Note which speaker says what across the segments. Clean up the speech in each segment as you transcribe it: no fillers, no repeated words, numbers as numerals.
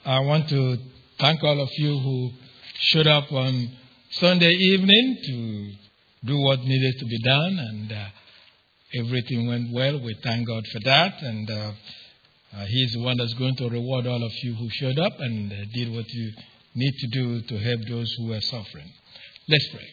Speaker 1: I want to thank all of you who showed up on Sunday evening to do what needed to be done, and everything went well. We thank God for that, and He's the one that's going to reward all of you who showed up and did what you need to do to help those who are suffering. Let's pray.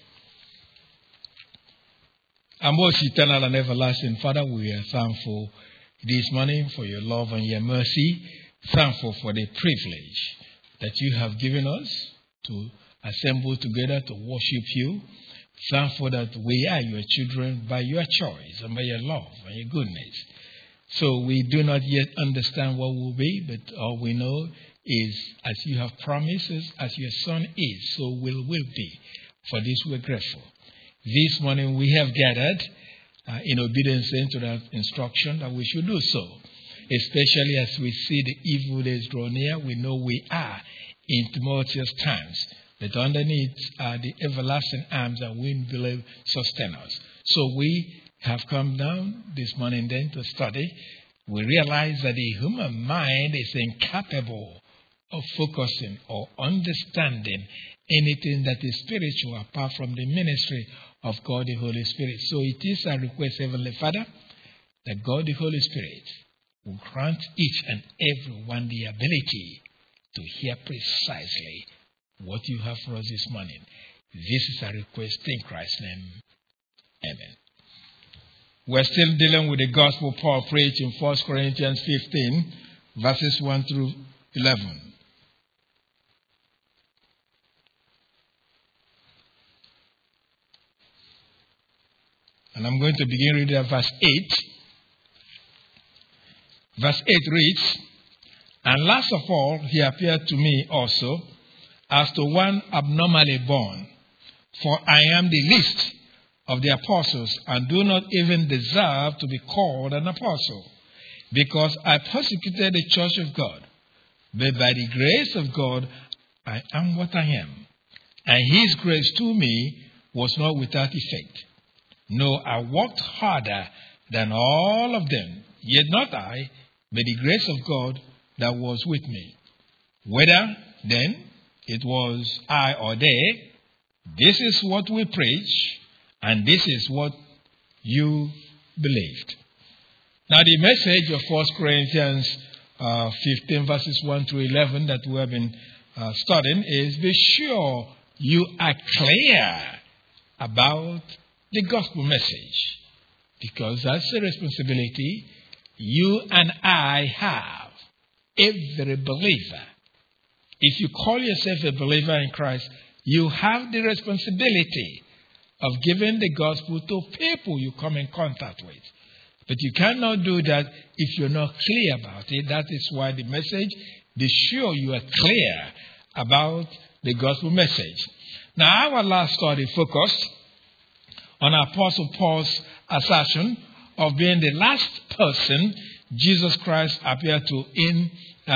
Speaker 1: Our most eternal and everlasting Father, we are thankful this morning for your love and your mercy. Thankful for the privilege that you have given us to assemble together to worship you. Thankful that we are your children by your choice and by your love and your goodness. So we do not yet understand what will be, but all we know is as you have promised us, as your Son is, so will be. For this we're grateful. This morning we have gathered in obedience to that instruction that we should do so. Especially as we see the evil days draw near, we know we are in tumultuous times. But underneath are the everlasting arms that we believe sustain us. So we have come down this morning then to study. We realize that the human mind is incapable of focusing or understanding anything that is spiritual apart from the ministry of God the Holy Spirit. So it is our request, Heavenly Father, that God the Holy Spirit will grant each and every one the ability to hear precisely what you have for us this morning. This is our request in Christ's name. Amen. We're still dealing with the gospel Paul preached in 1 Corinthians 15, verses 1 through 11. And I'm going to begin reading at verse 8. Verse 8 reads, "And last of all, he appeared to me also as to one abnormally born. For I am the least of the apostles and do not even deserve to be called an apostle, because I persecuted the church of God. But by the grace of God, I am what I am. And his grace to me was not without effect. No, I worked harder than all of them, yet not I, but the grace of God that was with me. Whether, then, it was I or they, this is what we preach, and this is what you believed." Now, the message of 1 Corinthians 15, verses 1 through 11 that we have been studying is, be sure you are clear about the gospel message, because that's a responsibility you and I have, every believer. If you call yourself a believer in Christ, you have the responsibility of giving the gospel to people you come in contact with. But you cannot do that if you're not clear about it. That is why the message, be sure you are clear about the gospel message. Now, our last study focused on Apostle Paul's assertion of being the last person Jesus Christ appeared to in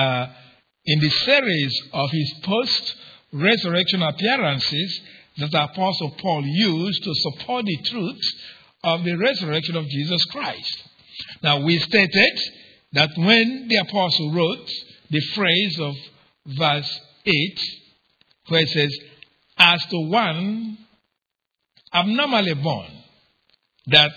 Speaker 1: the series of his post-resurrection appearances that Apostle Paul used to support the truth of the resurrection of Jesus Christ. Now, we stated that when the apostle wrote the phrase of verse 8, where it says, "as to one abnormally born," that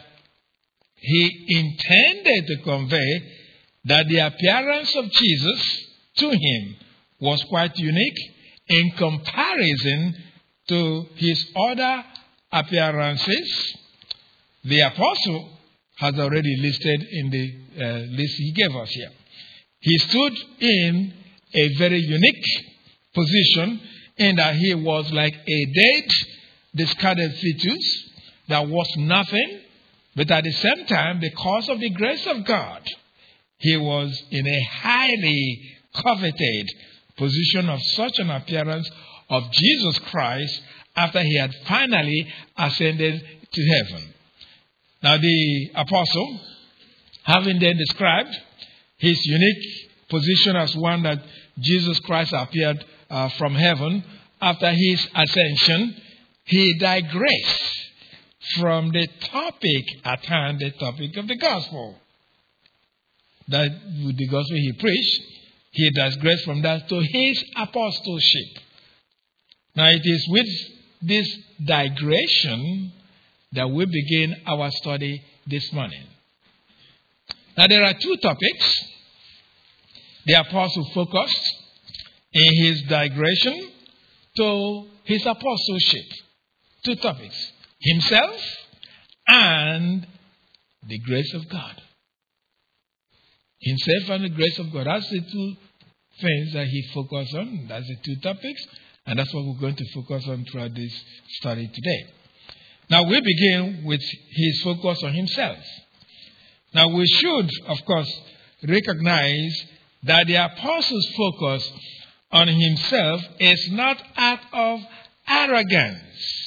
Speaker 1: he intended to convey that the appearance of Jesus to him was quite unique in comparison to his other appearances. The apostle has already listed in the list he gave us here. He stood in a very unique position in that he was like a dead, discarded fetus that was nothing, but at the same time, because of the grace of God, he was in a highly coveted position of such an appearance of Jesus Christ after he had finally ascended to heaven. Now, the apostle, having then described his unique position as one that Jesus Christ appeared from heaven after his ascension, he digressed from the topic at hand, the topic of the gospel. That with the gospel he preached, he digressed from that to his apostleship. Now it is with this digression that we begin our study this morning. Now there are two topics the apostle focused in his digression to his apostleship. Two topics: himself and the grace of God. Himself and the grace of God. That's the two things that he focused on. That's the two topics. And that's what we're going to focus on throughout this study today. Now we begin with his focus on himself. Now we should, of course, recognize that the apostle's focus on himself is not out of arrogance.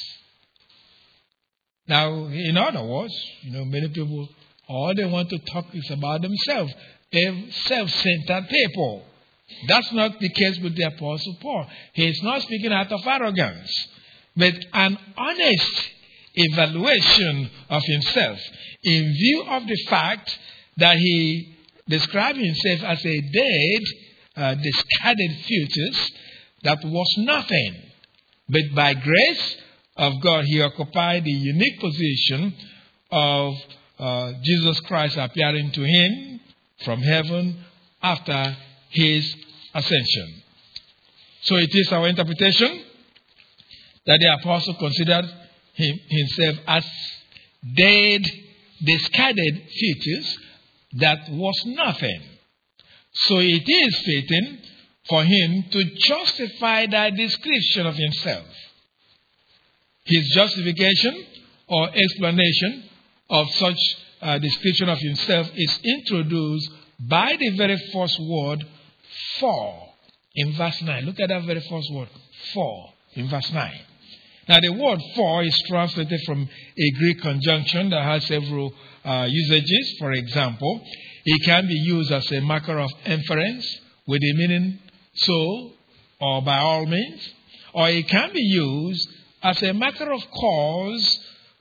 Speaker 1: Now, in other words, many people, all they want to talk is about themselves. They're self-centered people. That's not the case with the Apostle Paul. He is not speaking out of arrogance, but an honest evaluation of himself in view of the fact that he described himself as a dead, discarded fetus that was nothing. But by grace of God, he occupied the unique position of Jesus Christ appearing to him from heaven after his ascension. So it is our interpretation that the apostle considered himself as dead, discarded fetus that was nothing. So it is fitting for him to justify that description of himself. His justification or explanation of such description of himself is introduced by the very first word, for, in verse 9. Look at that very first word, for, in verse 9. Now the word for is translated from a Greek conjunction that has several usages. For example, it can be used as a marker of inference with the meaning so or by all means, or it can be used as a marker of cause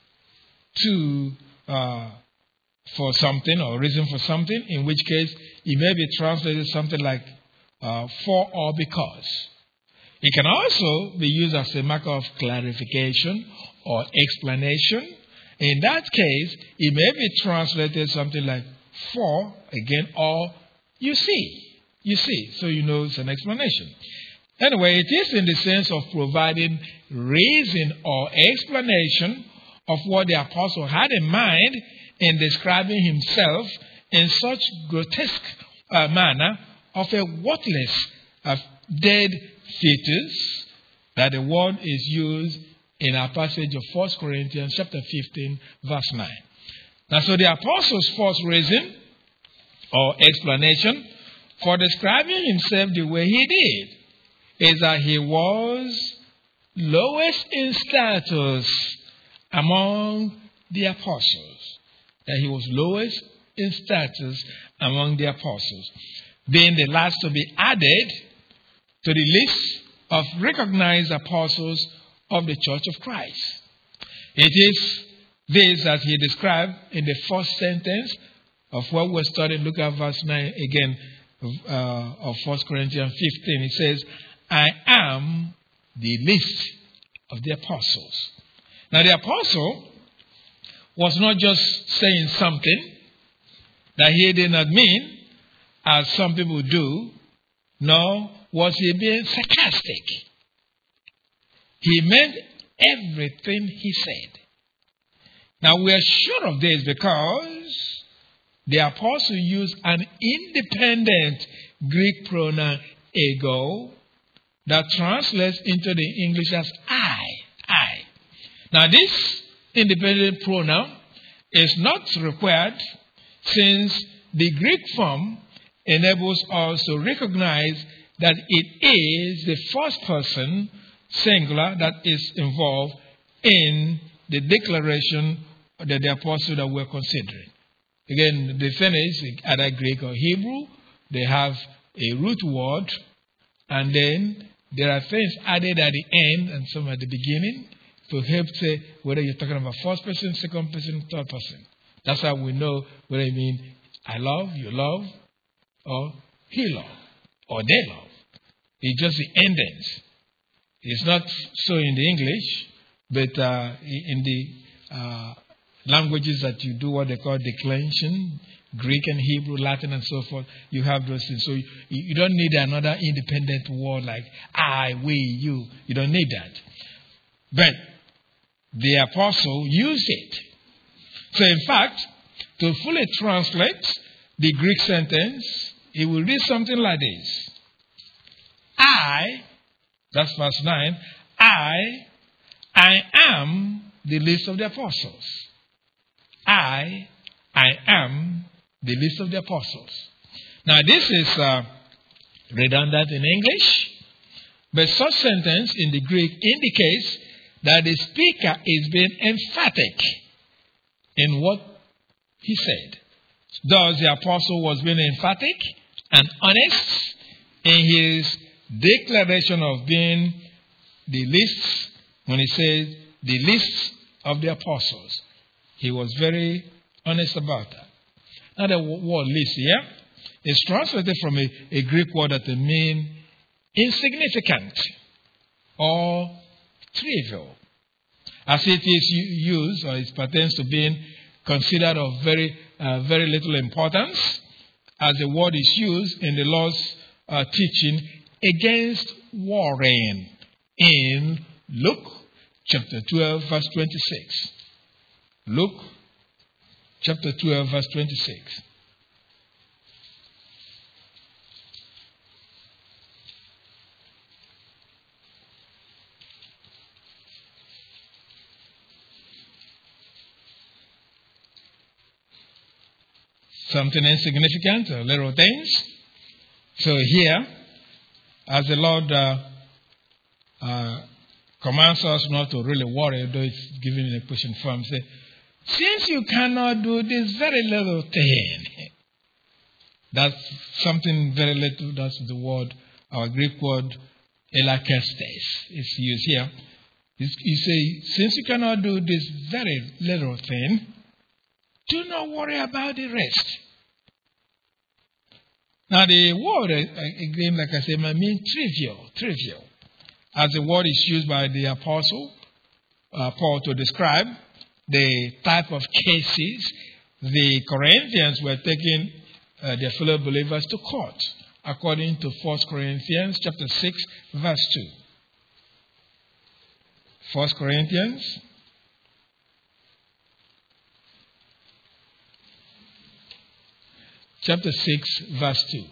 Speaker 1: for something or reason for something, in which case it may be translated something like for or because. It can also be used as a marker of clarification or explanation. In that case, it may be translated something like for, again, or you see. You see, so it's an explanation. Anyway, it is in the sense of providing reason or explanation of what the apostle had in mind in describing himself in such grotesque manner of a worthless, dead fetus that the word is used in our passage of 1 Corinthians chapter 15, verse 9. Now, so the apostle's first reason or explanation for describing himself the way he did is that he was lowest in status among the apostles. That he was lowest in status among the apostles, being the last to be added to the list of recognized apostles of the Church of Christ. It is this that he described in the first sentence of what we're studying. Look at verse 9 again of 1 Corinthians 15. It says, I am the least of the apostles. Now the apostle was not just saying something that he did not mean, as some people do, nor was he being sarcastic. He meant everything he said. Now we are sure of this because the apostle used an independent Greek pronoun, ego, that translates into the English as I. Now this independent pronoun is not required, since the Greek form enables us to recognize that it is the first person singular that is involved in the declaration that the apostle that we're considering. Again, the thing is, either Greek or Hebrew, they have a root word, and then there are things added at the end and some at the beginning to help say whether you're talking about first person, second person, third person. That's how we know whether it means I love, you love, or he love, or they love. It's just the endings. It's not so in the English, but in the languages that you do what they call declension, Greek and Hebrew, Latin, and so forth, you have those things. So you don't need another independent word like I, we, you. You don't need that. But the apostle used it. So in fact, to fully translate the Greek sentence, he will read something like this. I, that's verse 9, I am the least of the apostles. I am the least of the apostles. Now this is redundant in English, but such sentence in the Greek indicates that the speaker is being emphatic in what he said. Thus the apostle was being emphatic and honest in his declaration of being the least, when he said the least of the apostles. He was very honest about that. Now the word least here is translated from a Greek word that means insignificant or trivial, as it is used, or it pertains to being considered of very little importance, as the word is used in the Lord's teaching against warring in Luke chapter 12, verse 26. Luke chapter 12, verse 26. Something insignificant, little things. So here, as the Lord commands us not to really worry, though it's given in a question form, say, since you cannot do this very little thing, that's something very little, that's the word, our Greek word, elakestes, is used here. You say, since you cannot do this very little thing, do not worry about the rest. Now the word, again, like I said, might mean trivial. As the word is used by the apostle, Paul, to describe the type of cases the Corinthians were taking their fellow believers to court, according to 1 Corinthians chapter 6, verse 2. 1 Corinthians chapter 6, verse 2.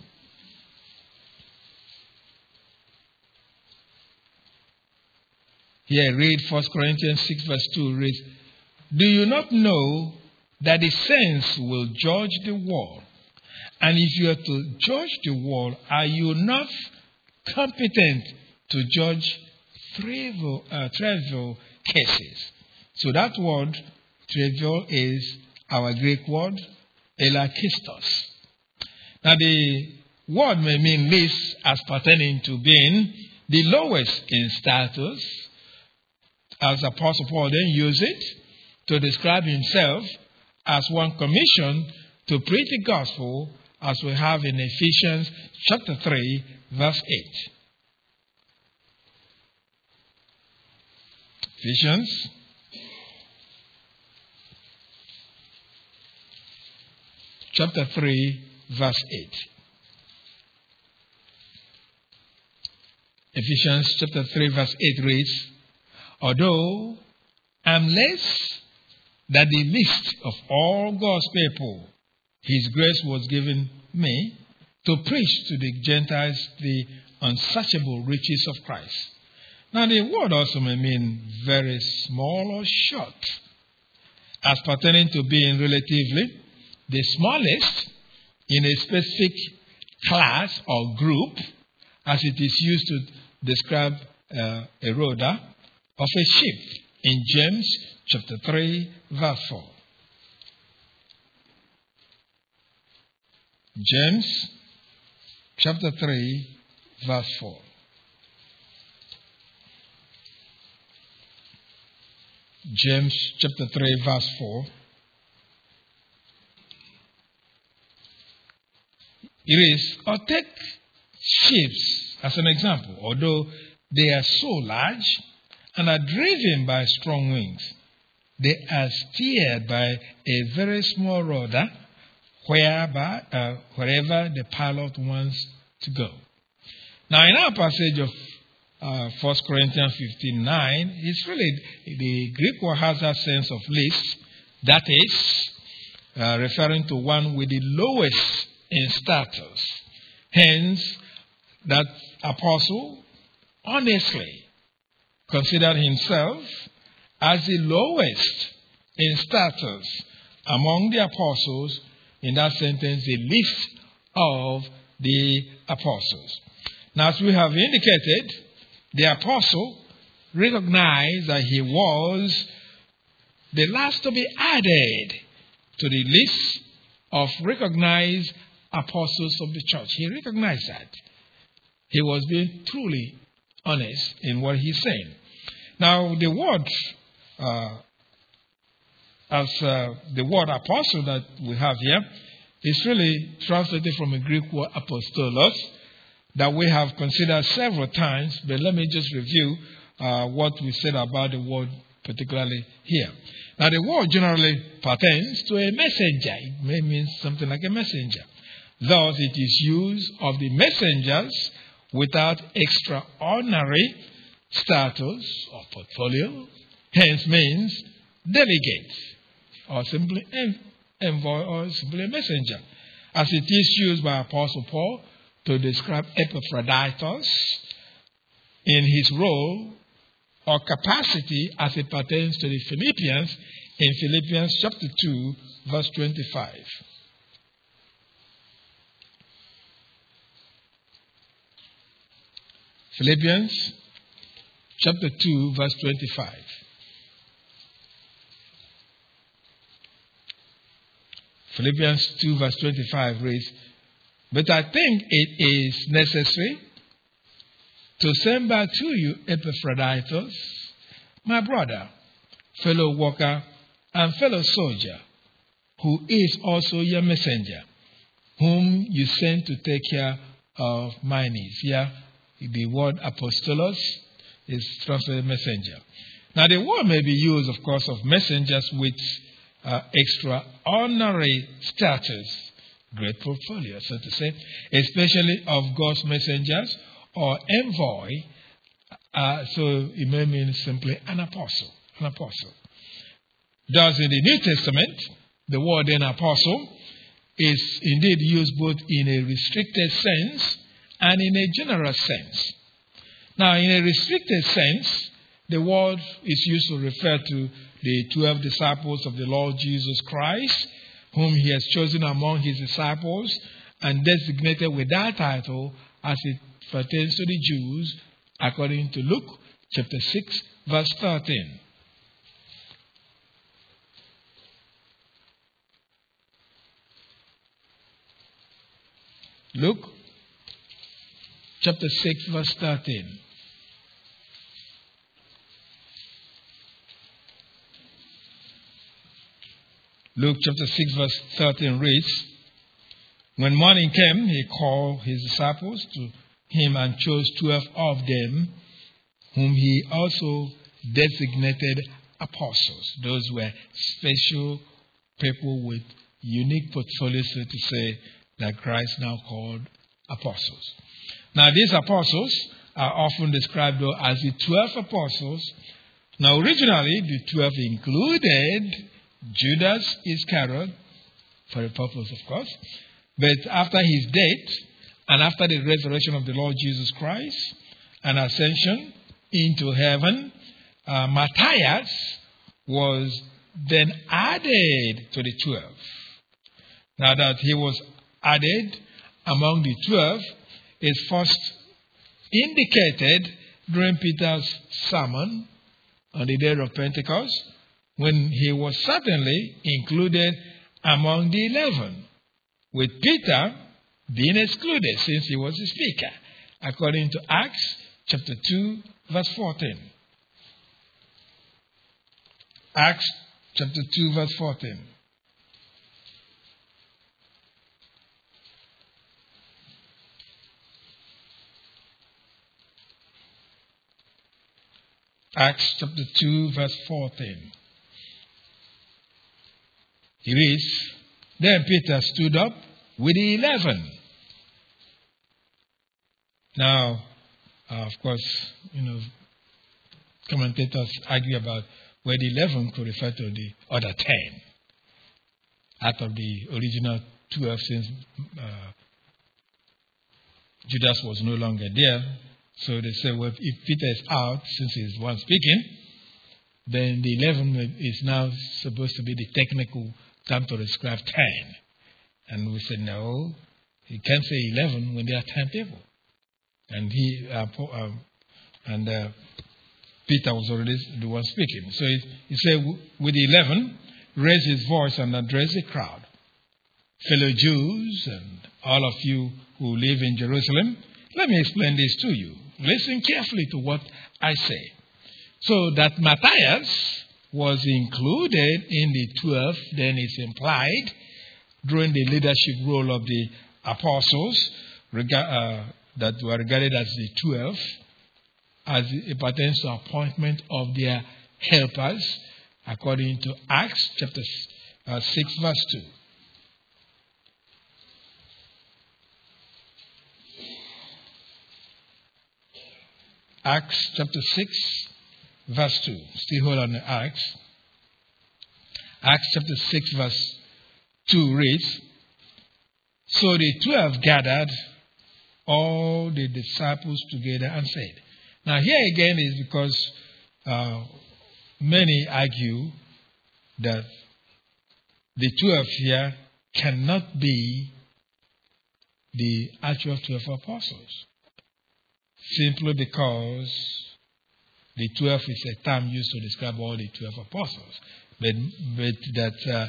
Speaker 1: Here I read 1 Corinthians 6, verse 2 reads, do you not know that the saints will judge the world? And if you are to judge the world, are you not competent to judge trivial cases? So that word, trivial, is our Greek word, elakistos. Now the word may mean least as pertaining to being the lowest in status, as Apostle Paul then used it to describe himself as one commissioned to preach the gospel, as we have in Ephesians chapter 3, verse 8. Ephesians chapter 3, verse 8. Ephesians chapter 3, verse 8 reads, although I'm less than the least of all God's people, His grace was given me to preach to the Gentiles the unsearchable riches of Christ. Now the word also may mean very small or short, as pertaining to being relatively the smallest in a specific class or group, as it is used to describe a rudder of a ship in James chapter 3, verse 4. James chapter 3, verse 4. James chapter 3, verse 4. It is, or take ships, as an example, although they are so large and are driven by strong wings, they are steered by a very small rudder wherever the pilot wants to go. Now, in our passage of 1 Corinthians 15:9, it's really the Greek word has that sense of least, that is, referring to one with the lowest in status. Hence, that apostle honestly considered himself as the lowest in status among the apostles, in that sentence, the least of the apostles. Now, as we have indicated, the apostle recognized that he was the last to be added to the list of recognized apostles of the church. He recognized that. He was being truly honest in what he's saying. Now, the word, the word apostle that we have here is really translated from a Greek word apostolos that we have considered several times, but let me just review what we said about the word particularly here. Now, the word generally pertains to a messenger. It may mean something like a messenger. Thus, it is used of the messengers without extraordinary status or portfolio, hence means delegate, or simply envoy, or simply a messenger, as it is used by Apostle Paul to describe Epaphroditus in his role or capacity as it pertains to the Philippians in Philippians chapter 2, verse 25. Philippians chapter 2, verse 25. Philippians 2, verse 25 reads, "But I think it is necessary to send back to you Epaphroditus, my brother, fellow worker, and fellow soldier, who is also your messenger, whom you sent to take care of my needs." Here, the word apostolos is translated messenger. Now, the word may be used, of course, of messengers with extraordinary status, great portfolio, so to say, especially of God's messengers or envoy. So it may mean simply an apostle. An apostle. Thus, in the New Testament, the word an apostle is indeed used both in a restricted sense and in a general sense. Now, in a restricted sense, the word is used to refer to the 12 disciples of the Lord Jesus Christ, whom he has chosen among his disciples and designated with that title as it pertains to the Jews, according to Luke chapter 6, verse 13. Luke chapter 6, verse 13. Luke chapter 6, verse 13 reads, "When morning came, he called his disciples to him and chose 12 of them, whom he also designated apostles." Those were special people with unique portfolios, so to say, that Christ now called apostles. Now, these apostles are often described, though, as the 12 apostles. Now, originally, the 12 included Judas Iscariot, for a purpose, of course. But after his death and after the resurrection of the Lord Jesus Christ and ascension into heaven, Matthias was then added to the 12. Now that he was added among the 12 is first indicated during Peter's sermon on the day of Pentecost, when he was certainly included among the 11, with Peter being excluded since he was the speaker, according to Acts chapter 2, verse 14. Acts chapter 2, verse 14. Acts chapter 2, verse 14. It reads, Then Peter stood up with the 11. Now, of course, commentators argue about where the 11 could refer to the other 10 out of the original 12, since Judas was no longer there. So they say, well, if Peter is out, since he's one speaking, then the 11 is now supposed to be the technical term to describe 10. And we said, no, you can't say 11 when there are 10 people. And Peter was already the one speaking. So he said, with the 11, raised his voice and addressed the crowd. Fellow Jews and all of you who live in Jerusalem, let me explain this to you. Listen carefully to what I say. So that Matthias was included in the 12, then it's implied, during the leadership role of the apostles that were regarded as the 12, as it pertains to appointment of their helpers, according to Acts chapter 6, verse 2. Acts chapter 6, verse 2. Still hold on to Acts. Acts chapter 6, verse 2 reads, So the 12 gathered all the disciples together and said. Now here again is because many argue that the 12 here cannot be the actual 12 apostles, simply because the 12 is a term used to describe all the 12 apostles, but that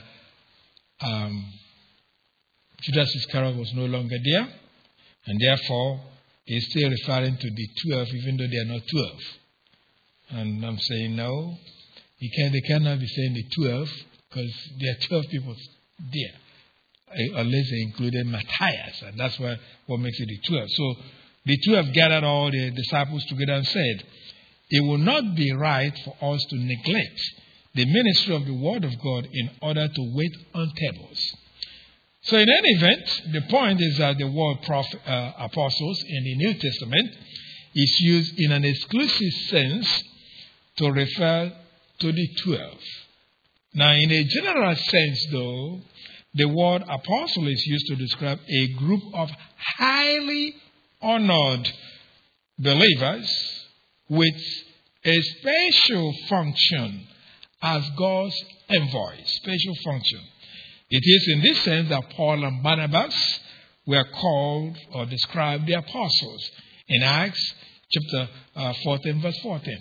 Speaker 1: Judas Iscariot was no longer there, and therefore he's still referring to the 12, even though they are not 12. And I'm saying no, they cannot be saying the 12, because there are 12 people there, unless they included Matthias, and that's what makes it the 12. So the 12 gathered all the disciples together and said, It will not be right for us to neglect the ministry of the word of God in order to wait on tables. So in any event, the point is that the word apostles in the New Testament is used in an exclusive sense to refer to the 12. Now, in a general sense, though, the word apostle is used to describe a group of highly honored believers with a special function as God's envoy. Special function. It is in this sense that Paul and Barnabas were called or described the apostles in Acts chapter 14, verse 14.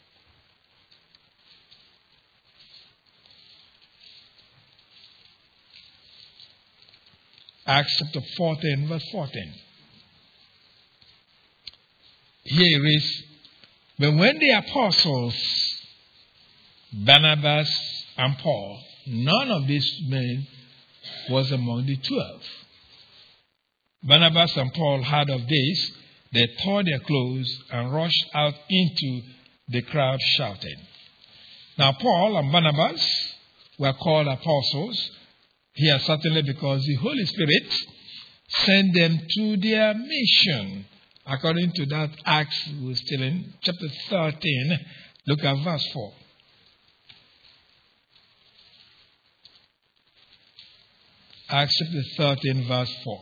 Speaker 1: Acts chapter 14, verse 14. Here it is, but when the apostles, Barnabas and Paul, none of these men was among the 12. Barnabas and Paul heard of this. They tore their clothes and rushed out into the crowd shouting. Now Paul and Barnabas were called apostles here certainly because the Holy Spirit sent them to their mission. According to that Acts we're still in, chapter 13, look at verse 4. Acts chapter 13, verse 4.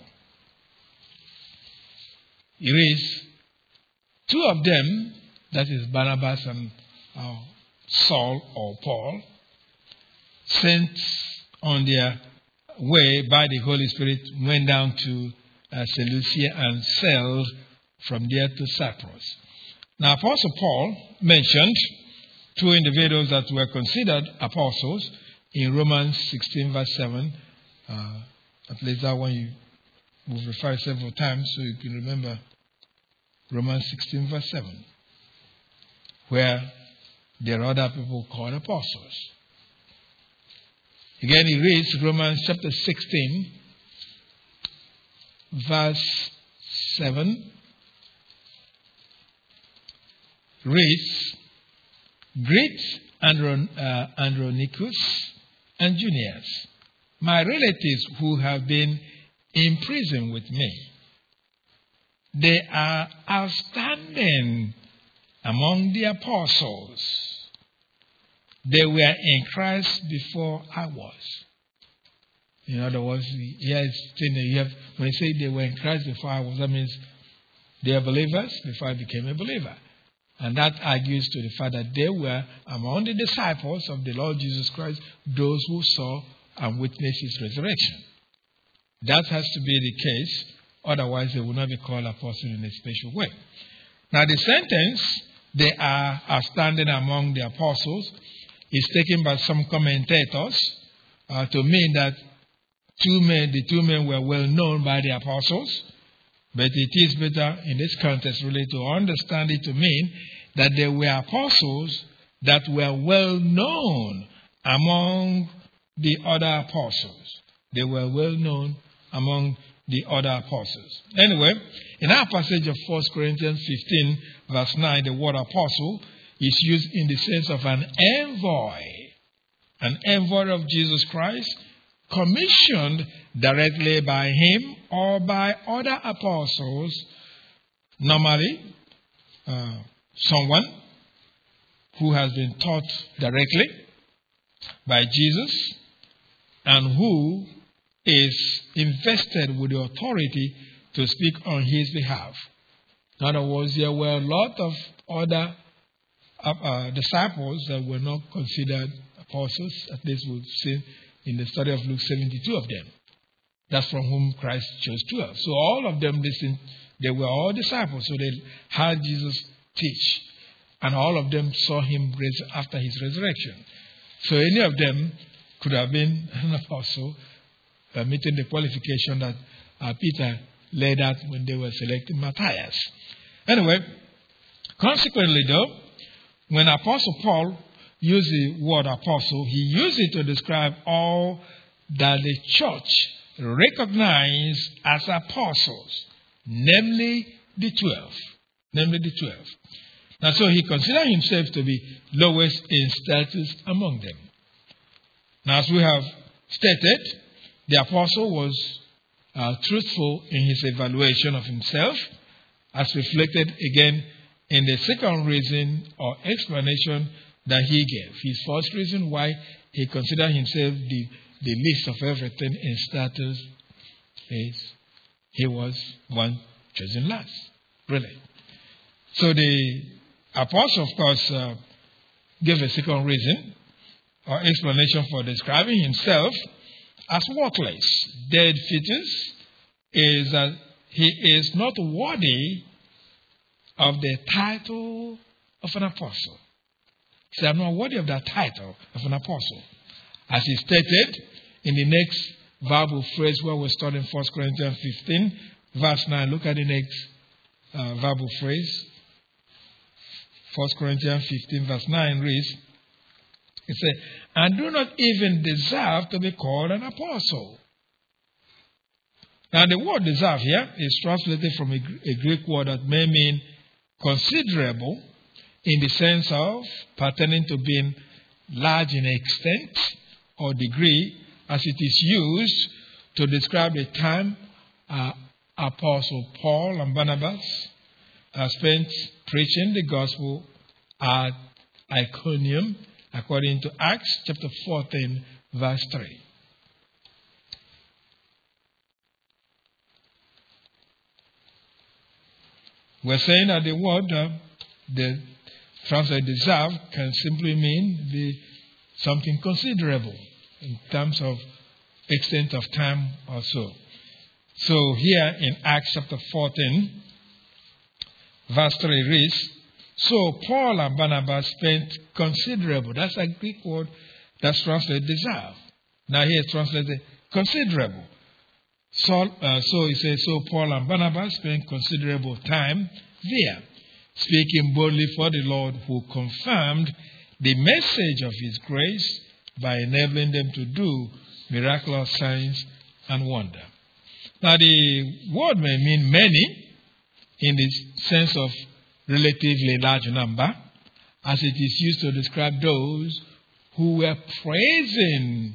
Speaker 1: It reads, two of them, that is Barnabas and Saul or Paul, sent on their way by the Holy Spirit, went down to Seleucia and sailed from there to Cyprus. Now, Apostle Paul mentioned two individuals that were considered apostles in Romans 16, verse 7. At least that one we've referred several times so you can remember Romans 16, verse 7, where there are other people called apostles. Again, he reads Romans chapter 16, verse 7. Reads, Greet Andronicus and Junius, my relatives who have been in prison with me. They are outstanding among the apostles. They were in Christ before I was. In other words, when you say they were in Christ before I was, that means they are believers before I became a believer. And that argues to the fact that they were among the disciples of the Lord Jesus Christ, those who saw and witnessed his resurrection. That has to be the case, otherwise they will not be called apostles in a special way. Now the sentence, they are outstanding among the apostles, is taken by some commentators to mean that the two men were well known by the apostles, but it is better in this context really to understand it to mean that they were apostles that were well known among the other apostles. They were well known among the other apostles. Anyway, in our passage of 1 Corinthians 15, verse 9, the word apostle is used in the sense of an envoy of Jesus Christ, commissioned directly by him or by other apostles, normally someone who has been taught directly by Jesus and who is invested with the authority to speak on his behalf. In other words, there were a lot of other disciples that were not considered apostles, at least we've seen in the study of Luke 72 of them. That's from whom Christ chose 12. So all of them listened. They were all disciples. So they heard Jesus teach. And all of them saw him after his resurrection. So any of them could have been an apostle, meeting the qualification that Peter laid out when they were selecting Matthias. Anyway, consequently though, when Apostle Paul used the word apostle, he used it to describe all that the church recognized as apostles, namely the 12. And so he considered himself to be lowest in status among them. Now, as we have stated, the apostle was truthful in his evaluation of himself, as reflected again in the second reason or explanation that he gave. His first reason why he considered himself the least of everything in status is he was one chosen last. Really. So the apostle, of course, gave a second reason or explanation for describing himself as worthless, dead fetus, is that he is not worthy of the title of an apostle. He said, I'm not worthy of that title of an apostle. As he stated in the next verbal phrase where we're studying 1 Corinthians 15, verse 9. Look at the next verbal phrase. 1 Corinthians 15, verse 9 reads, it says, and do not even deserve to be called an apostle. Now the word deserve here is translated from a Greek word that may mean considerable in the sense of pertaining to being large in extent or degree, as it is used to describe the time Apostle Paul and Barnabas spent preaching the gospel at Iconium, according to Acts chapter 14, verse 3. We're saying that the word, the translated deserve, can simply mean something considerable in terms of extent of time or so. So here in Acts chapter 14, verse 3 reads, so Paul and Barnabas spent considerable. That's a Greek word that's translated deserve. Now here it's translated considerable. So it says, so Paul and Barnabas spent considerable time there, speaking boldly for the Lord, who confirmed the message of his grace by enabling them to do miraculous signs and wonder. Now the word may mean many in the sense of relatively large number, as it is used to describe those who were praying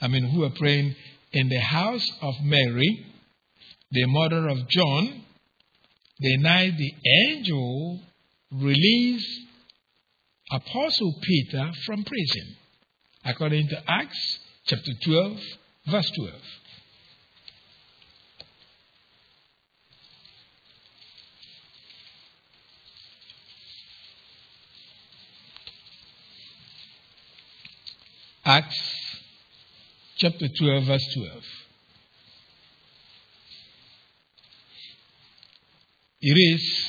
Speaker 1: in the house of Mary, the mother of John, the night the angel released Apostle Peter from prison, according to Acts chapter 12, verse 12. Acts chapter 12, verse 12. It is,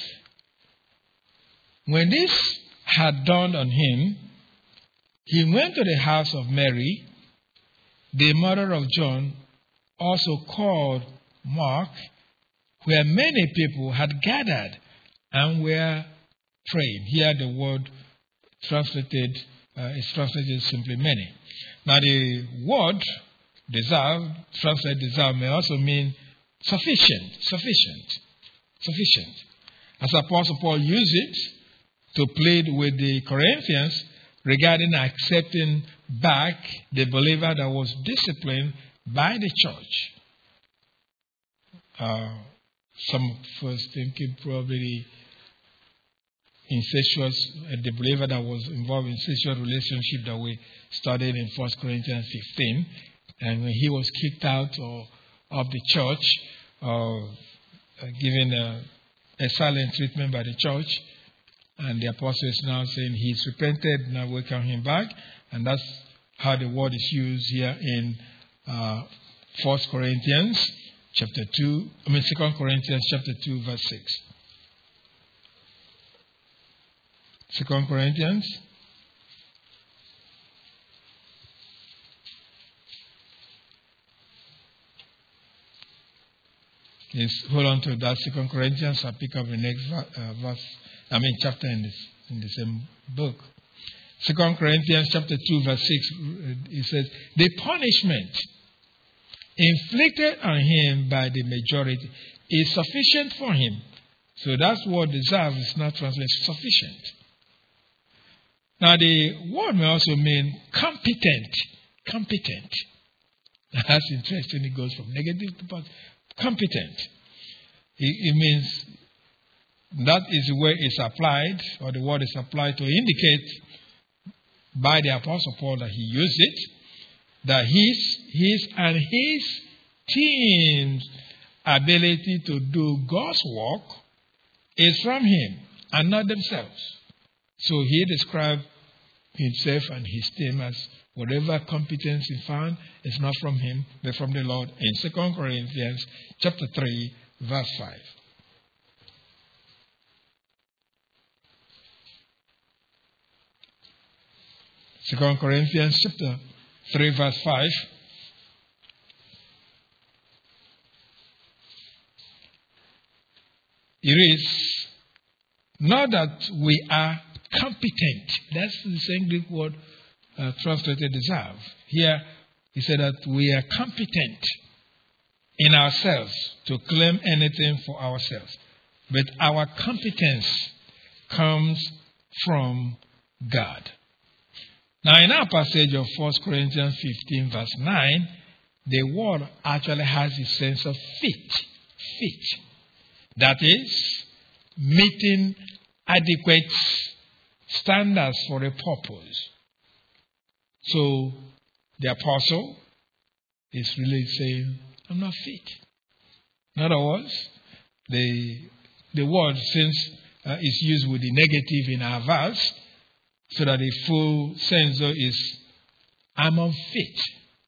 Speaker 1: when this had dawned on him, he went to the house of Mary, the mother of John, also called Mark, where many people had gathered and were praying. Here the word translated is translated simply many. Now the word translated deserve, may also mean sufficient. As Apostle Paul used it to plead with the Corinthians regarding accepting back the believer that was disciplined by the church. Some of us thinking probably the believer that was involved in sexual relationship that we studied in 1 Corinthians 15, and when he was kicked out of the church, given a silent treatment by the church, and the apostle is now saying he's repented, now welcome him back, and that's how the word is used here in 2 Corinthians chapter 2 chapter 2, verse 6. 2 Corinthians hold on to that 2 Corinthians. I'll pick up the next chapter in the same book. 2 Corinthians chapter 2, verse 6, it says, the punishment inflicted on him by the majority is sufficient for him. So that's what deserve is not translated sufficient. Now the word may also mean competent. That's interesting. It goes from negative to positive. Competent. It means that is where it's applied, or the word is applied to indicate by the Apostle Paul that he used it, that his team's ability to do God's work is from him and not themselves. So he described himself and his team as whatever competence he found is not from him, but from the Lord in 2 Corinthians chapter 3, verse 5. 2 Corinthians chapter 3, verse 5. It is not that we are competent. That's the same Greek word translated deserve. Here, he said that we are competent in ourselves to claim anything for ourselves. But our competence comes from God. Now, in our passage of 1 Corinthians 15, verse 9, the word actually has a sense of fit. That is, meeting adequate standards for a purpose. So, the apostle is really saying, I'm not fit. In other words, the word, since is used with the negative in our verse, so that the full sense is, I'm unfit.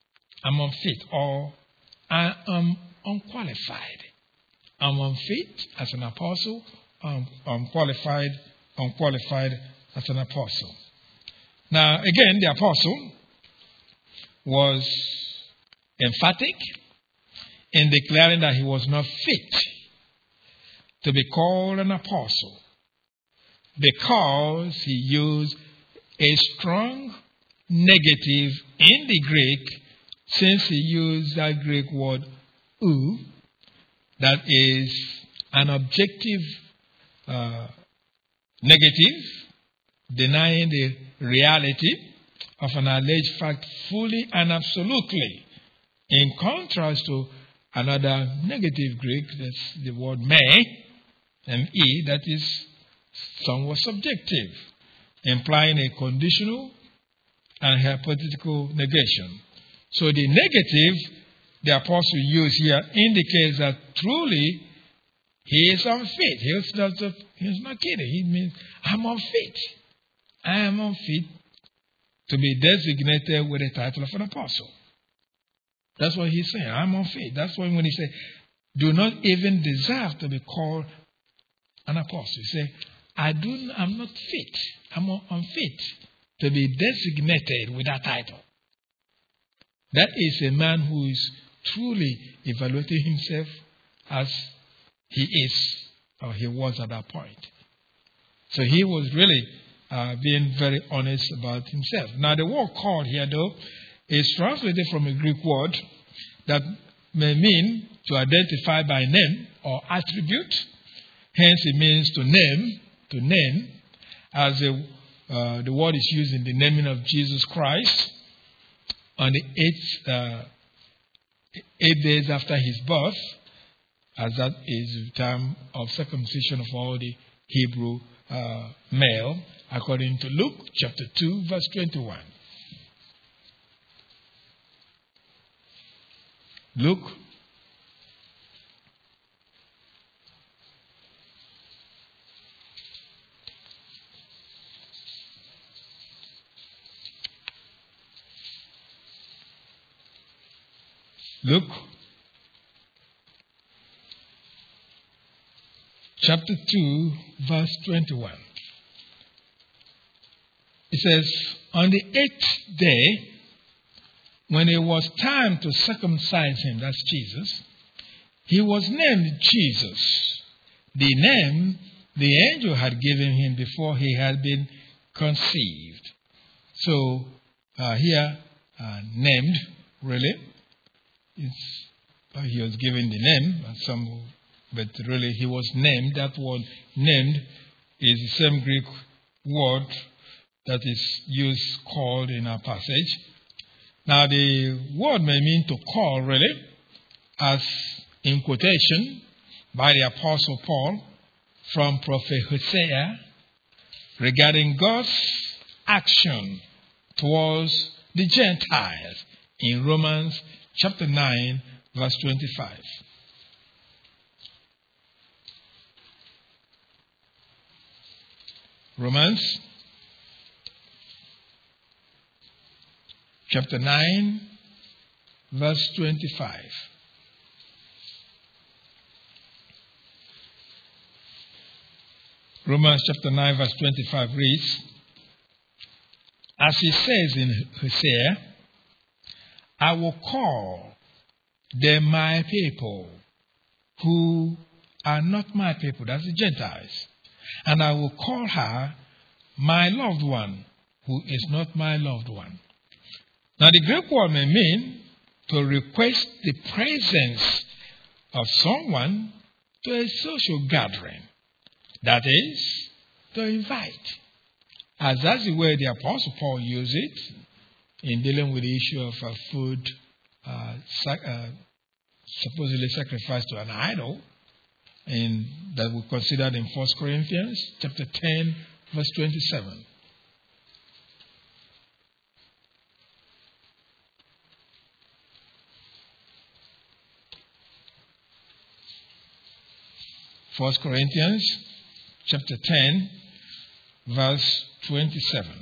Speaker 1: Or I am unqualified. I'm unfit as an apostle. I'm unqualified as an apostle. Now, again, the apostle was emphatic in declaring that he was not fit to be called an apostle because he used a strong negative in the Greek, since he used that Greek word ou, that is an objective negative denying the reality of an alleged fact fully and absolutely, in contrast to another negative Greek, that's the word me, M-E, that is somewhat subjective, implying a conditional and hypothetical negation. So the negative the apostle used here indicates that truly he is unfit. He's not kidding. He means, I'm unfit. I am unfit to be designated with the title of an apostle. That's what he's saying. I'm unfit. That's why when he said, do not even deserve to be called an apostle. He said, I'm not fit. I'm unfit to be designated with that title. That is a man who is truly evaluating himself as he is, or he was at that point. So he was really being very honest about himself. Now the word called here, though, is translated from a Greek word that may mean to identify by name or attribute. Hence it means to name, as the word is used in the naming of Jesus Christ on the 8 days after his birth, as that is the time of circumcision of all the Hebrew male, according to Luke chapter 2, verse 21. Luke chapter 2, verse 21. It says, on the 8th day, when it was time to circumcise him, that's Jesus, he was named Jesus, the name the angel had given him before he had been conceived. So here, named, really, he was given the name, but really he was named. That word named is the same Greek word that is used, called, in our passage. Now the word may mean to call, really, as in quotation by the Apostle Paul from Prophet Hosea regarding God's action towards the Gentiles in Romans chapter 9, verse 25. Romans chapter 9, verse 25. Romans chapter 9, verse 25 reads, as he says in Hosea, I will call them my people who are not my people, that's the Gentiles, and I will call her my loved one who is not my loved one. Now the Greek word may mean to request the presence of someone to a social gathering. That is, to invite. As that's the way the Apostle Paul used it in dealing with the issue of food supposedly sacrificed to an idol, and that we considered in 1 Corinthians chapter 10, verse 27. First Corinthians chapter 10, verse 27.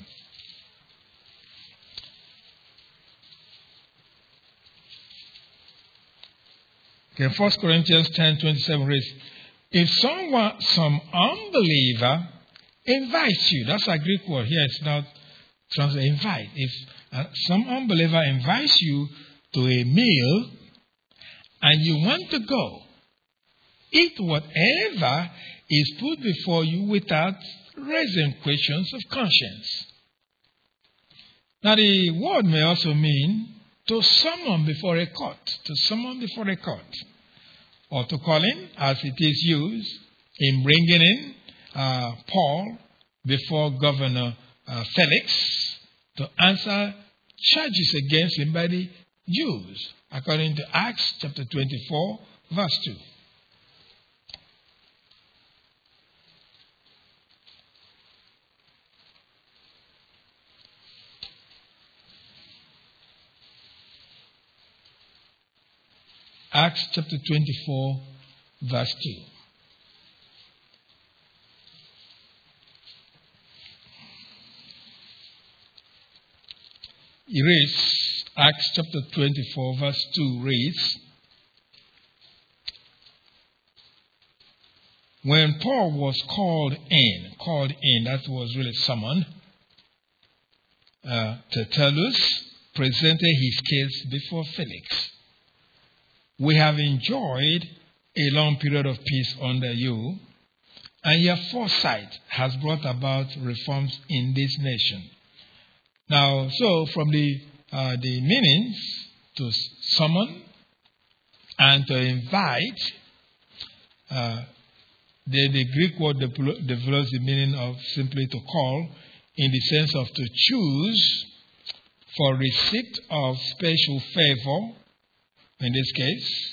Speaker 1: Okay, 1 Corinthians 10:27 reads, if some unbeliever invites you, that's a Greek word here, it's not translated invite. If some unbeliever invites you to a meal and you want to go, eat whatever is put before you without raising questions of conscience. Now the word may also mean to summon before a court, or to call in, as it is used in bringing in Paul before Governor Felix to answer charges against him by the Jews, according to Acts chapter 24, verse 2. Acts chapter 24, verse 2. It reads, Acts chapter 24, verse 2 reads, when Paul was called in, that was really summoned, Tertullus presented his case before Felix. We have enjoyed a long period of peace under you, and your foresight has brought about reforms in this nation. Now, so from the meanings to summon and to invite, the Greek word develops the meaning of simply to call, in the sense of to choose for receipt of special favor, in this case,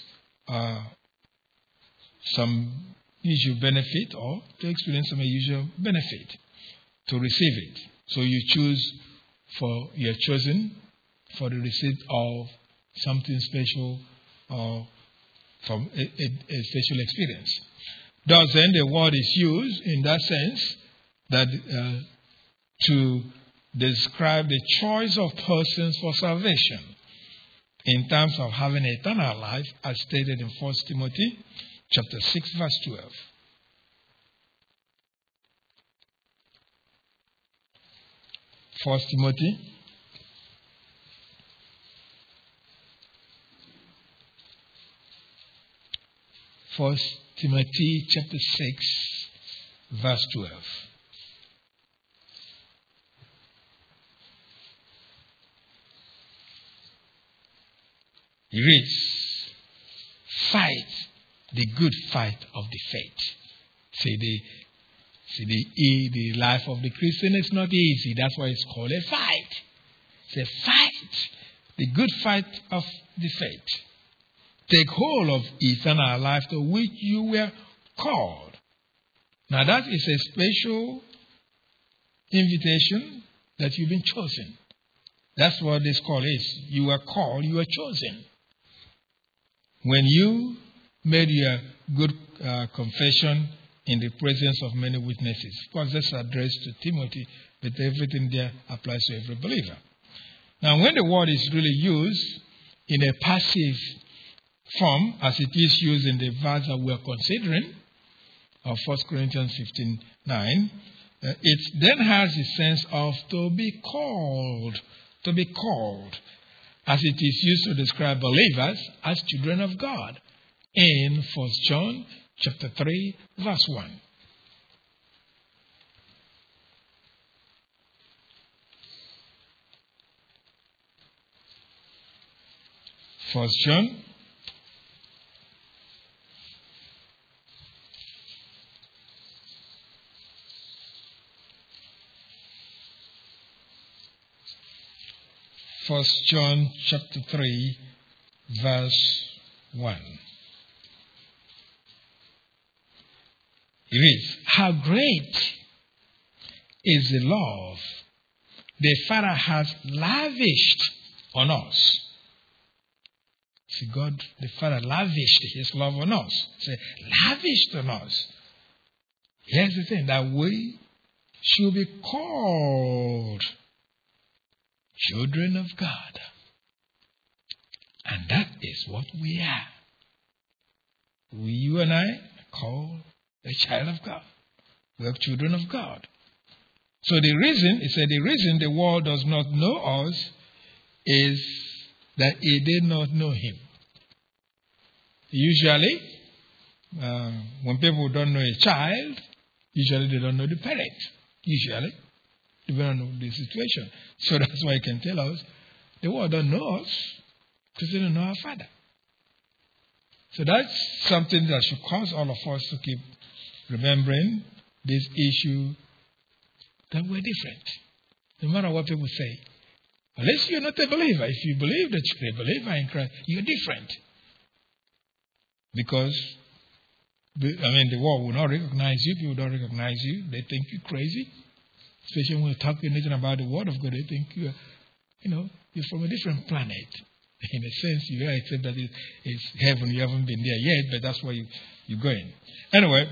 Speaker 1: some usual benefit, or to experience some unusual benefit, to receive it. So you choose for your chosen for the receipt of something special or from a special experience. Thus then, the word is used in that sense that to describe the choice of persons for salvation in terms of having eternal life, as stated in 1 Timothy chapter 6, verse 12. First Timothy chapter 6, verse 12. It reads, fight the good fight of the faith. The life of the Christian is not easy. That's why it's called a fight. It's a fight. The good fight of the faith. Take hold of eternal life to which you were called. Now that is a special invitation that you've been chosen. That's what this call is. You were called, you were chosen. When you made your good confession in the presence of many witnesses. Of course, that's addressed to Timothy, but everything there applies to every believer. Now, when the word is really used in a passive form, as it is used in the verse that we are considering, of 1 Corinthians 15:9, it then has the sense of to be called, as it is used to describe believers as children of God in 1 John chapter 3, verse 1. First John chapter 3, verse 1. It reads, how great is the love the Father has lavished on us. See, God, the Father lavished His love on us. Say, lavished on us. Here's the thing, that we should be called children of God. And that is what we are. You and I are called a child of God. We are children of God. So the reason the world does not know us is that it did not know Him. Usually, when people don't know a child, usually they don't know the parent. Usually, they don't know the situation. So that's why I can tell us, the world don't know us because they don't know our Father. So that's something that should cause all of us to keep remembering this issue then we're different. No matter what people say. Unless you're not a believer. If you believe that you're a believer in Christ, you're different. Because, the world will not recognize you. People don't recognize you. They think you're crazy. Especially when you talk anything about the Word of God, they think you're from a different planet. In a sense, you accept that it's heaven. You haven't been there yet, but that's where you're going. Anyway,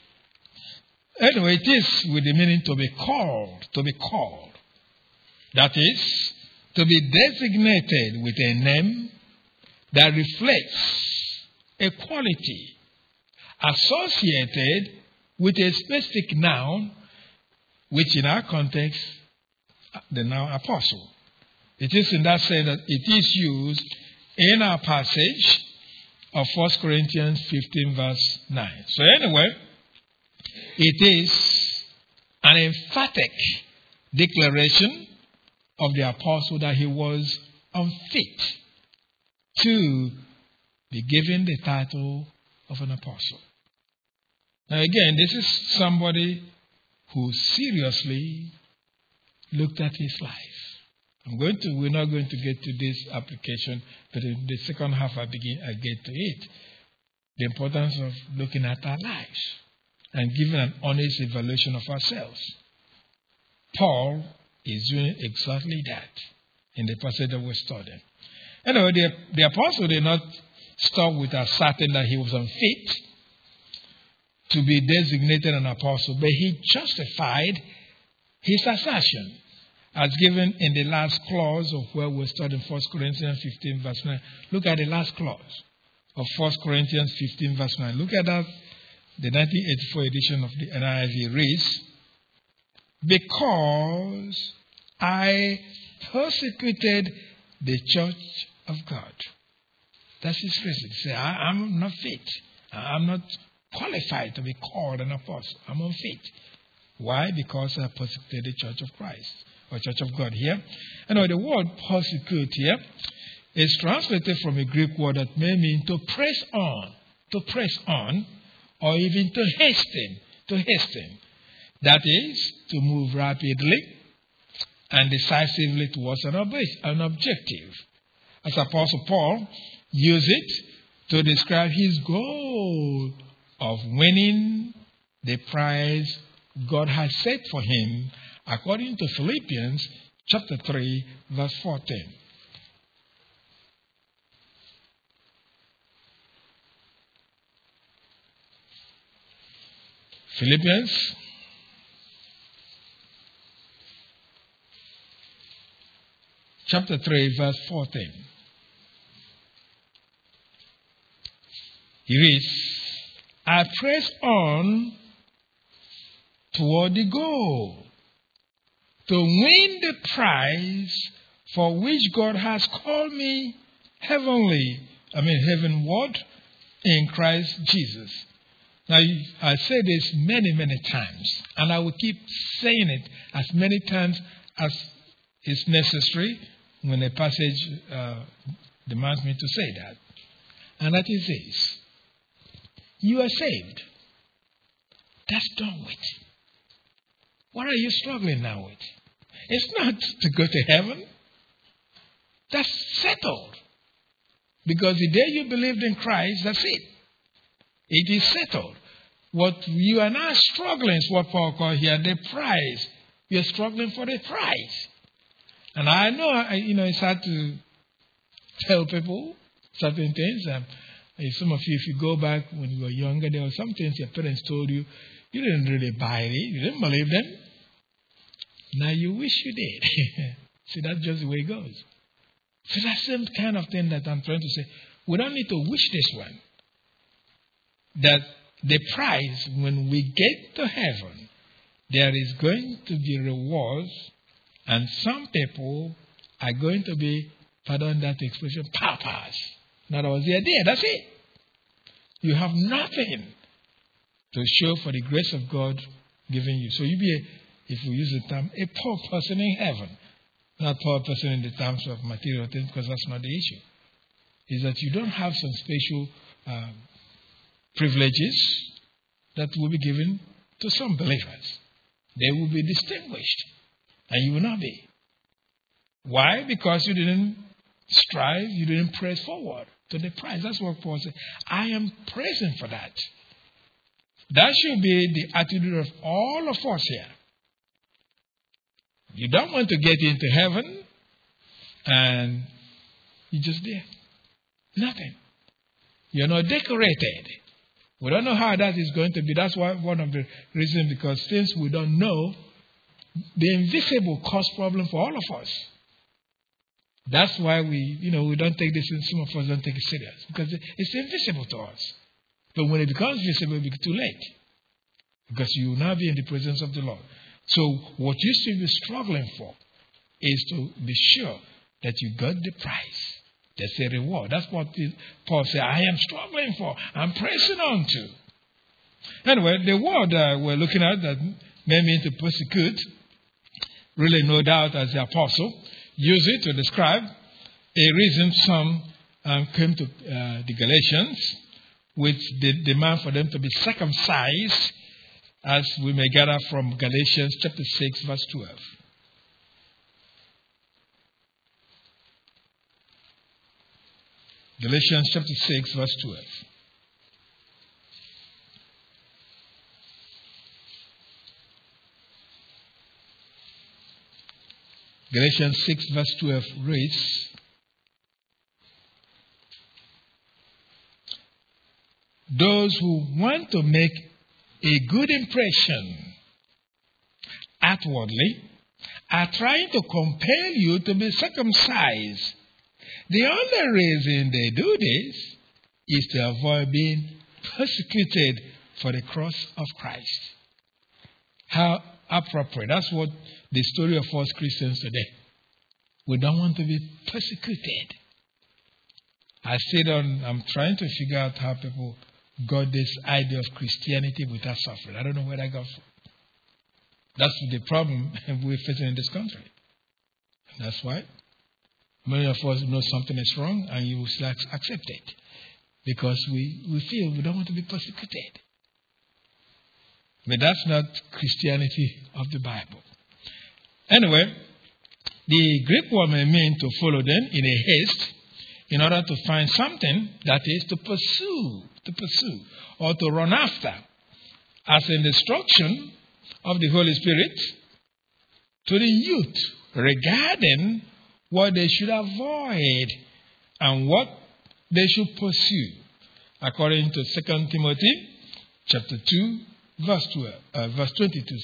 Speaker 1: it is with the meaning to be called. To be called. That is, to be designated with a name that reflects a quality associated with a specific noun, which in our context, the noun apostle. It is in that sense that it is used in our passage of 1 Corinthians 15 verse 9. So anyway, it is an emphatic declaration of the apostle that he was unfit to be given the title of an apostle. Now again, this is somebody who seriously looked at his life. We're not going to get to this application, but in the second half I get to it. The importance of looking at our lives and giving an honest evaluation of ourselves. Paul is doing exactly that in the passage that we're studying. Anyway, the apostle did not stop with asserting that he was unfit to be designated an apostle, but he justified his assertion as given in the last clause of where we're studying 1 Corinthians 15 verse 9. Look at the last clause of 1 Corinthians 15 verse 9. Look at that. The 1984 edition of the NIV reads, because I persecuted the church of God. That's his reason. Say, I'm not fit. I'm not qualified to be called an apostle. I'm unfit. Why? Because I persecuted the church of Christ, or church of God here. And the word persecute here is translated from a Greek word that may mean to press on, or even to hasten. That is, to move rapidly and decisively towards an objective. As Apostle Paul used it to describe his goal of winning the prize God has set for him, according to Philippians chapter 3, verse 14. Philippians chapter 3, verse 14. He reads, I press on toward the goal to win the prize for which God has called me heavenward in Christ Jesus. Now, I say this many, many times, and I will keep saying it as many times as is necessary when a passage demands me to say that. And that is this. You are saved. That's done with. What are you struggling now with? It's not to go to heaven. That's settled. Because the day you believed in Christ, that's it. It is settled. What you are now struggling is what Paul called here the prize. You're struggling for the prize. And I know, it's hard to tell people certain things. Some of you, if you go back when you were younger, there were some things your parents told you, you didn't really buy it. You didn't believe them. Now you wish you did. See, that's just the way it goes. So that's the kind of thing that I'm trying to say. We don't need to wish this one. That the prize, when we get to heaven, there is going to be rewards, and some people are going to be, pardon that expression, paupers. In other words, they are there. That's it. You have nothing to show for the grace of God given you. So you be, if we use the term, a poor person in heaven. Not poor person in the terms of material things, because that's not the issue. Is that you don't have some special privileges that will be given to some believers. they will be distinguished. And you will not be. Why? Because you didn't strive, you didn't press forward to the prize. That's what Paul said. I am praising for that. That should be the attitude of all of us here. You don't want to get into heaven and you're just there. Nothing. You're not decorated. We don't know how that is going to be. That's why one of the reasons, because since we don't know, the invisible cause problem for all of us. That's why we don't take this, and some of us don't take it serious, because it's invisible to us. But when it becomes visible, it will be too late, because you will now be in the presence of the Lord. So what you should be struggling for is to be sure that you got the prize. That's a reward. That's what Paul said, I am struggling for. I'm pressing on to. Anyway, the word we're looking at that may mean to persecute, really no doubt as the apostle used it to describe a reason some came to the Galatians with the demand for them to be circumcised, as we may gather from Galatians chapter 6, verse 12. Galatians chapter 6, verse 12. Galatians 6, verse 12 reads, those who want to make a good impression outwardly are trying to compel you to be circumcised. The only reason they do this is to avoid being persecuted for the cross of Christ. How appropriate. That's what the story of us Christians today. We don't want to be persecuted. I'm trying to figure out how people got this idea of Christianity without suffering. I don't know where that got from. That's the problem we're facing in this country. And that's why many of us know something is wrong and you will still accept it. Because we feel we don't want to be persecuted. But that's not Christianity of the Bible. Anyway, the Greek word may mean to follow them in a haste in order to find something, that is to pursue, or to run after, as an instruction of the Holy Spirit to the youth regarding what they should avoid and what they should pursue, according to 2 Timothy chapter 2, verse 22.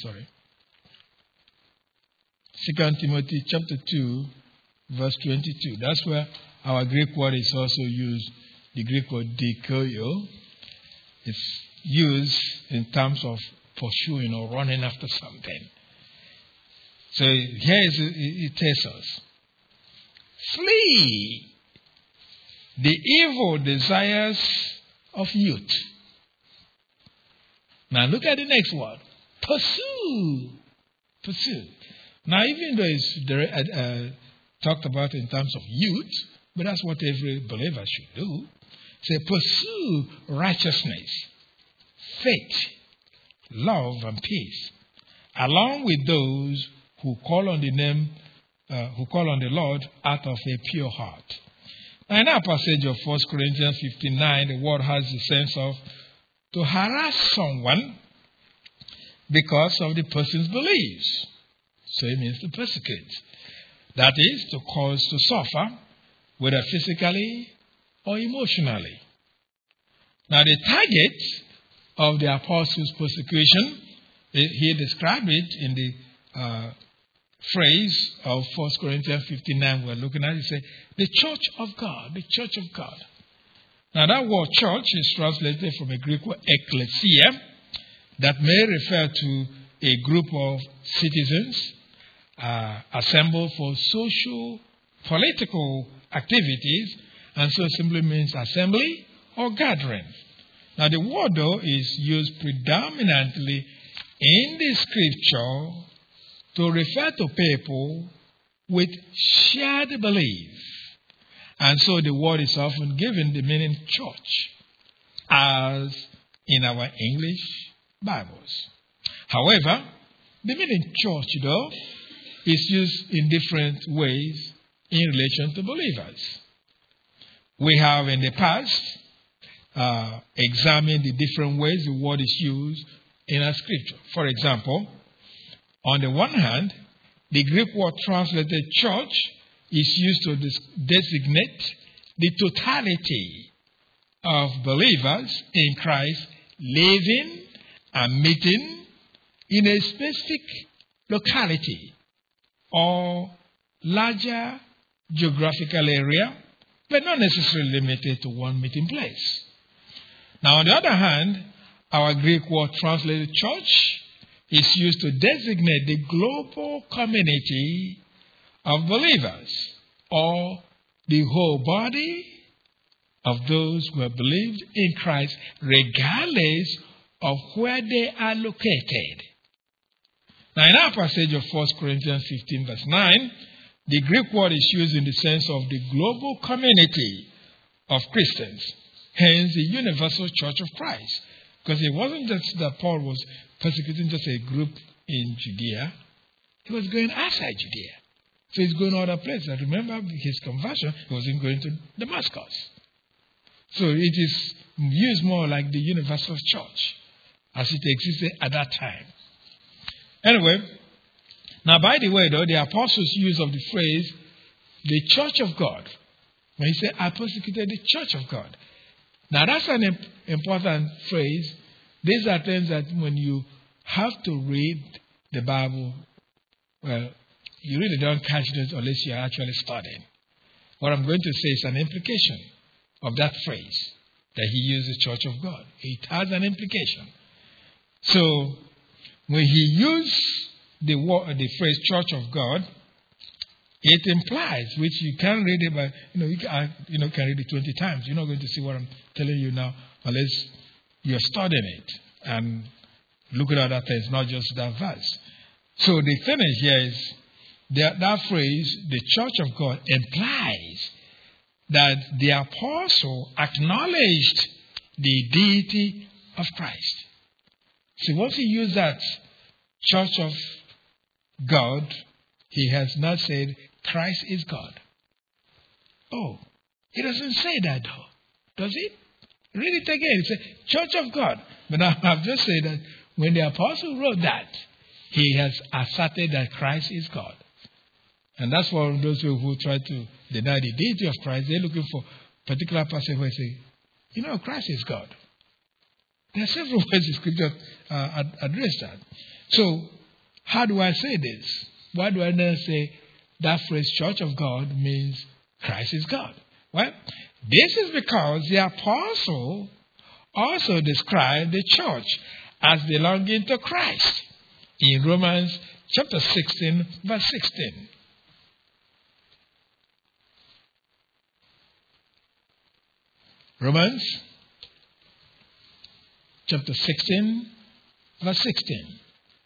Speaker 1: 2 Timothy chapter 2, verse 22. That's where our Greek word is also used, the Greek word dikoio. It's used in terms of pursuing or running after something. So here it tells us, flee the evil desires of youth. Now look at the next word. Pursue. Now even though it's talked about in terms of youth, but that's what every believer should do. Say, pursue righteousness, faith, love, and peace, along with those who call on the Lord out of a pure heart. Now in our passage of 1 Corinthians 15:9, the word has the sense of to harass someone because of the person's beliefs. So it means to persecute. That is, to cause to suffer, whether physically or emotionally. Now the target of the apostles' persecution, he described it in the phrase of 1 Corinthians 15:9 we're looking at. He said, the church of God, the church of God. Now that word church is translated from a Greek word ecclesia, that may refer to a group of citizens assembled for social, political activities, and so simply means assembly or gathering. Now the word though is used predominantly in the scripture to refer to people with shared belief. And so the word is often given the meaning church, as in our English Bibles. However, The meaning church, though, is used in different ways in relation to believers. We have in the past examined the different ways the word is used in our scripture. For example, on the one hand, the Greek word translated church is used to designate the totality of believers in Christ living and meeting in a specific locality or larger geographical area, but not necessarily limited to one meeting place. Now, on the other hand, our Greek word translated church is used to designate the global community of believers or the whole body of those who have believed in Christ, regardless of where they are located. Now, in our passage of 1 Corinthians 15, verse 9, the Greek word is used in the sense of the global community of Christians, hence the universal church of Christ. Because it wasn't just that Paul was persecuting just a group in Judea, he was going outside Judea. So he's going other places. Remember his conversion, he wasn't going to Damascus. So it is used more like the universal church as it existed at that time. Anyway, now by the way, though, the apostles' use of the phrase, the church of God, when he said, I persecuted the church of God. Now that's an important phrase. These are things that when you have to read the Bible, well, you really don't catch this unless you're actually studying. What I'm going to say is an implication of that phrase that he used, the church of God. It has an implication. So, when he used the phrase church of God, it implies, which you can read it by, you can read it 20 times. You're not going to see what I'm telling you now unless you're studying it and looking at other things, not just that verse. So the thing is here is that phrase, the church of God, implies that the apostle acknowledged the deity of Christ. See, once he used that church of God, he has not said Christ is God. Oh, it doesn't say that though, does it? Read it again. It says church of God. But now I've just said that when the apostle wrote that, he has asserted that Christ is God. And that's why those who try to deny the deity of Christ, they're looking for a particular passage where they say, Christ is God. There are several ways the scripture address that. So, how do I say this? Why do I not say that phrase, church of God, means Christ is God? Well, this is because the apostle also described the church as belonging to Christ in Romans chapter 16, verse 16. Romans chapter 16, verse 16.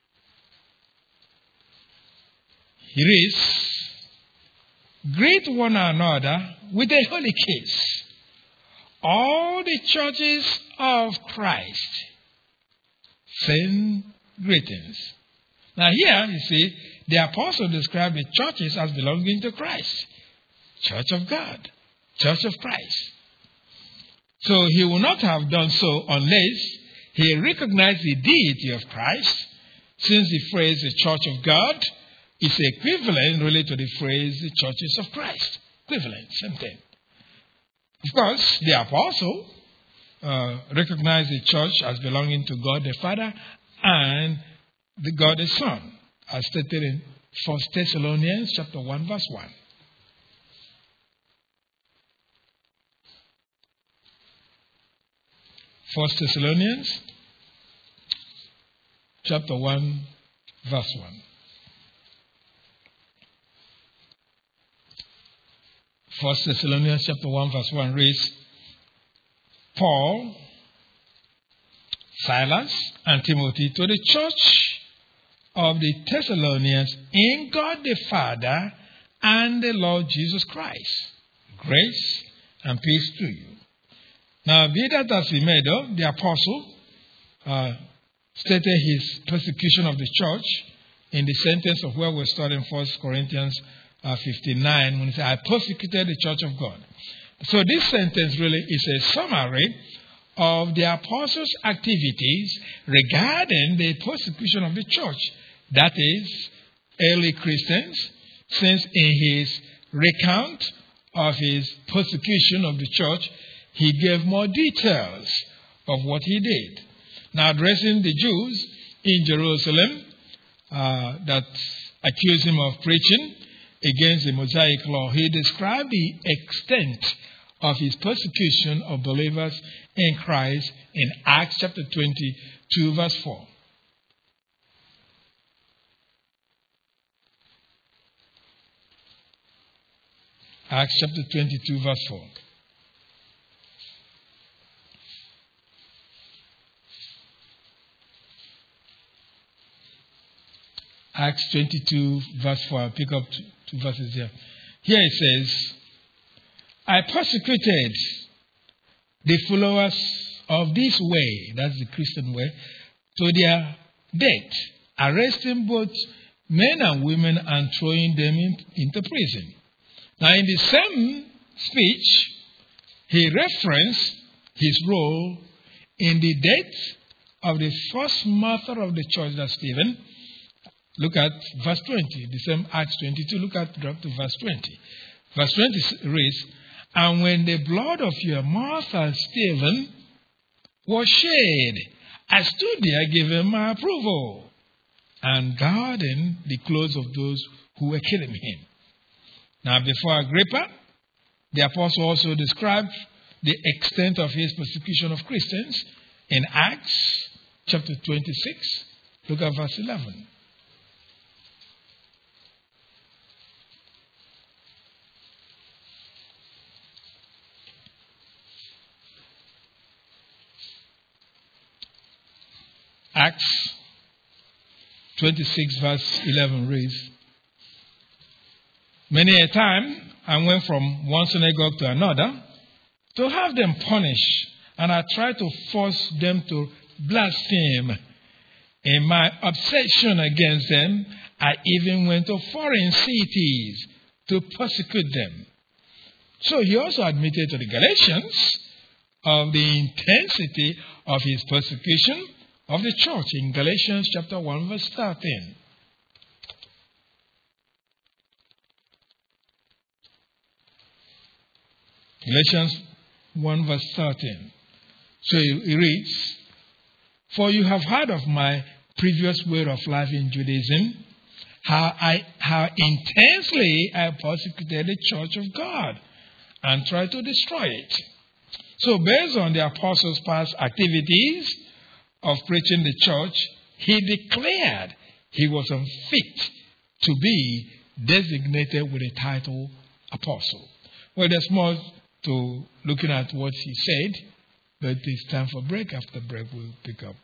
Speaker 1: He reads, greet one another with a holy kiss, all the churches of Christ. Send greetings. Now here, you see, the apostle described the churches as belonging to Christ. Church of God. Church of Christ. So he would not have done so unless he recognized the deity of Christ, since the phrase the church of God is equivalent really to the phrase the churches of Christ. Equivalent, same thing. Of course, the apostle recognized the church as belonging to God the Father and the God the Son, as stated in 1 Thessalonians chapter 1, verse 1. 1 Thessalonians chapter 1, verse 1. 1 Thessalonians chapter 1, verse 1 reads, Paul, Silas, and Timothy to the church of the Thessalonians in God the Father and the Lord Jesus Christ. Grace and peace to you. Now, be that as he may, though, the apostle stated his persecution of the church in the sentence of where we're studying 1 Corinthians 59, when he said, I persecuted the church of God. So this sentence really is a summary of the apostles' activities regarding the persecution of the church. That is, early Christians, since in his recount of his persecution of the church, he gave more details of what he did. Now, addressing the Jews in Jerusalem that accused him of preaching against the Mosaic law, he described the extent of his persecution of believers in Christ in Acts chapter 22, verse 4. Acts chapter 22, verse 4. Acts 22, verse 4. I'll pick up two verses here. Here it says, I persecuted the followers of this way, that's the Christian way, to their death, arresting both men and women and throwing them into prison. Now, in the same speech, he referenced his role in the death of the first martyr of the church, that's Stephen. Look at verse 20, the same Acts 22. Drop to verse 20. Verse 20 reads, and when the blood of your martyr Stephen was shed, I stood there giving my approval and guarding the clothes of those who were killing him. Now, before Agrippa, the apostle also described the extent of his persecution of Christians in Acts chapter 26. Look at verse 11. Acts 26 verse 11 reads, many a time I went from one synagogue to another to have them punished, and I tried to force them to blaspheme. In my obsession against them, I even went to foreign cities to persecute them. So he also admitted to the Galatians of the intensity of his persecution of the church in Galatians chapter 1 verse 13. Galatians 1 verse 13. So he reads, for you have heard of my previous way of life in Judaism, how intensely I persecuted the church of God and tried to destroy it. So based on the apostles' past activities of preaching the church, he declared he was unfit to be designated with the title apostle. Well, there's more to looking at what he said, but it's time for break. After break, we'll pick up.